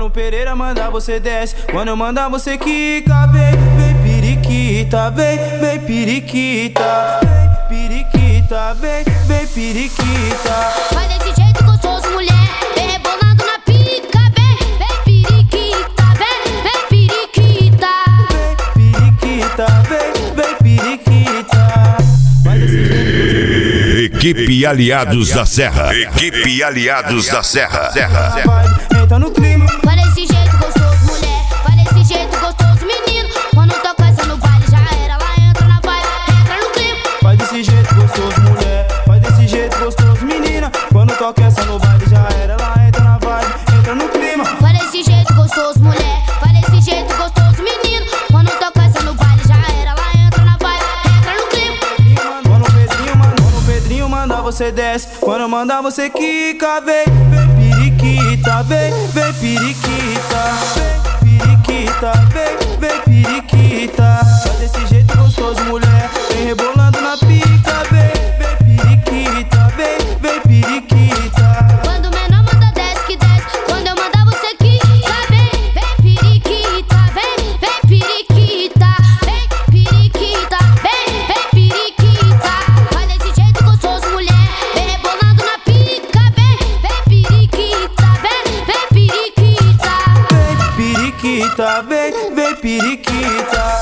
Mano Pereira manda você desce, quando eu mandar você quica. Vem periquita, vem periquita. Vem periquita, vem periquita. Vai desse jeito gostoso, mulher, vem rebolando na pica. Vem periquita, vem periquita. Vem periquita, vem periquita. Vai desse jeito. Equipe Aliados da Serra. Equipe Aliados da Serra. Entra no clima. Vai desse jeito gostoso, mulher, vai desse jeito gostoso, menino. Quando toca essa no baile já era, ela entra na vibe, entra no clima. Vai desse jeito gostoso, mulher, vai desse jeito gostoso, menina. Quando toca essa no baile já era, ela entra na vibe, entra no clima. Vai desse jeito gostoso, mulher, vai desse jeito gostoso, menino. Quando toca essa no baile já era, ela entra na vibe, entra no clima. Mano Pedrinho manda você desce, quando eu mandar você quica. Vem periquita, vem periquita. Vem periquita, vem periquita. Vai desse jeito gostoso, mulher, vem rebolando na pica. Vem periquita, vem periquita. Quando o menor manda desce que desce, quando eu mandar você quica. Vem periquita, vem periquita. Vem periquita, vem periquita. Vai desse jeito gostoso, mulher, vem rebolando na pica. Vem periquita, vem periquita. Vem periquita, vem periquita.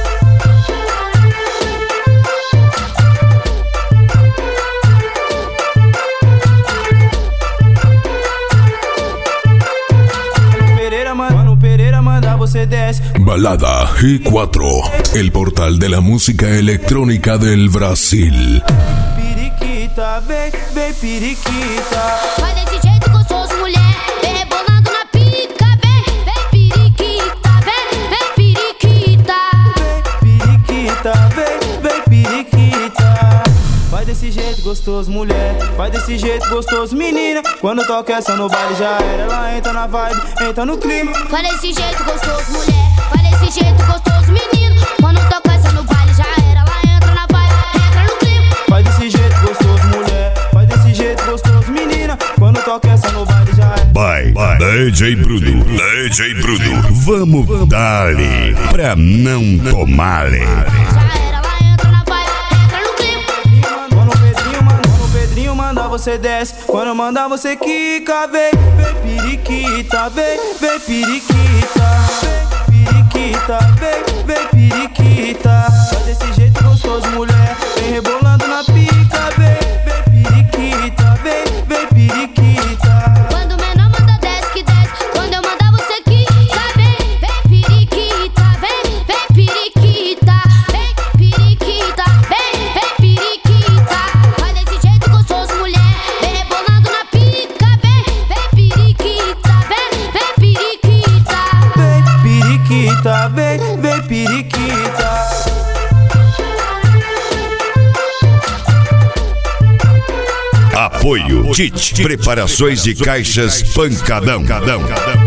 Mano Pereira manda você desce. Balada G4, el portal de la música electrónica del Brasil. Periquita, vem periquita. Vai desse jeito gostoso, mulher, vem rebolando na pica. Vem periquita, vem periquita. Vem periquita, vem periquita. Vai desse jeito gostoso, mulher, vai desse jeito gostoso, menina. Quando toca essa no baile já era, ela entra na vibe, entra no clima. Vai desse jeito gostoso, mulher, vai desse jeito gostoso, menino. Quando toca essa no baile já era, ela entra na vibe, entra no clima. Vai desse jeito gostoso, mulher, vai desse jeito gostoso, menina. Quando toca essa no baile já era. Vai, DJ Bruno, vamos dar-lhe pra não tomar-lhe. Já era, ela entra na vibe, entra no clima. Mano Pedrinho manda você desce, quando eu mandar você quica. Vem periquita, vem periquita. Vem periquita, vem periquita. Vai desse jeito gostoso, mulher, vem rebolando na pica. Vem periquita, vem periquita. Quando o menor manda desce que desce, quando eu mandar você quica. Vem periquita, vem periquita. Vem periquita, vem periquita. Vai desse jeito gostoso, mulher, vem rebolando na pica. Vem periquita, vem periquita. Vem periquita, vem periquita. Apoio Tite, preparações de caixas Pancadão.